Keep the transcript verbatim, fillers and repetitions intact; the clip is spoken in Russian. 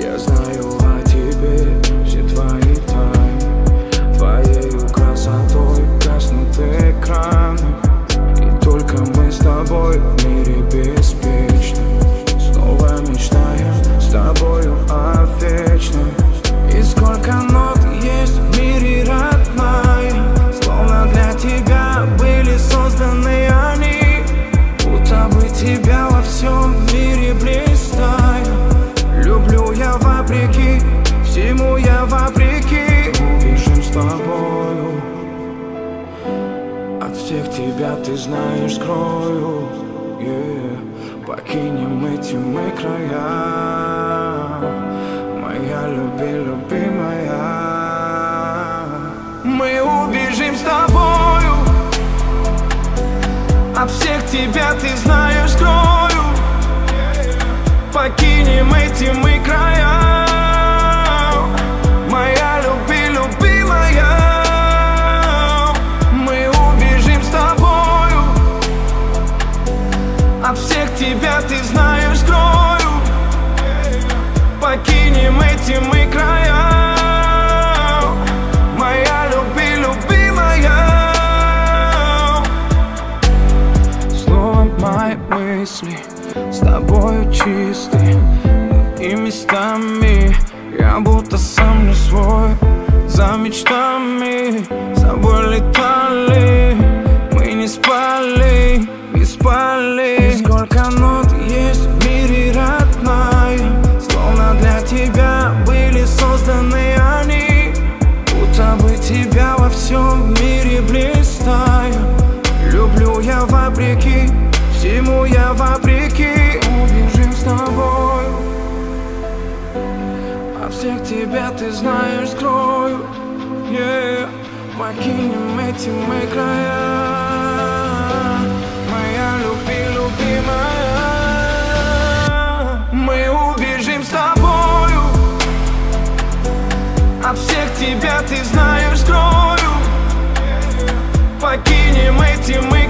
Я знаю о тебе все твои тайны, твоею красотой гаснут экраны, и только мы с тобой в мире беспечны. Снова мечтаем с тобою о вечном. И сколько нот есть в мире, родная, словно для тебя были созданы они, будто бы тебя во всем мире блистаю. Люблю я вопреки, всему я вопреки. Убежим с тобою, от всех тебя, ты знаешь, скрою, yeah. Покинем эти мы края, моя люби, любимая. Мы убежим с тобою, от всех тебя, ты знаешь, скрою. Покинем эти мы края, моя люби, любимая. Мы убежим с тобою, от всех тебя, ты знаешь, скрою. Покинем эти мы края, моя люби, любимая. Снова мои мысли с тобою чисты, и местами я будто сам не свой. За мечтами с тобой летали, мы не спали, не спали. И сколько нот есть в мире, родная, словно для тебя были созданы они, будто бы тебя во всем мире блистаю. Люблю я вопреки, всему я вопреки. Убежим с тобою, от всех тебя, ты знаешь, скрою, yeah. Покинем эти мы края, моя люби, любимая. Мы убежим с тобою, от всех тебя, ты знаешь, скрою. Покинем эти мы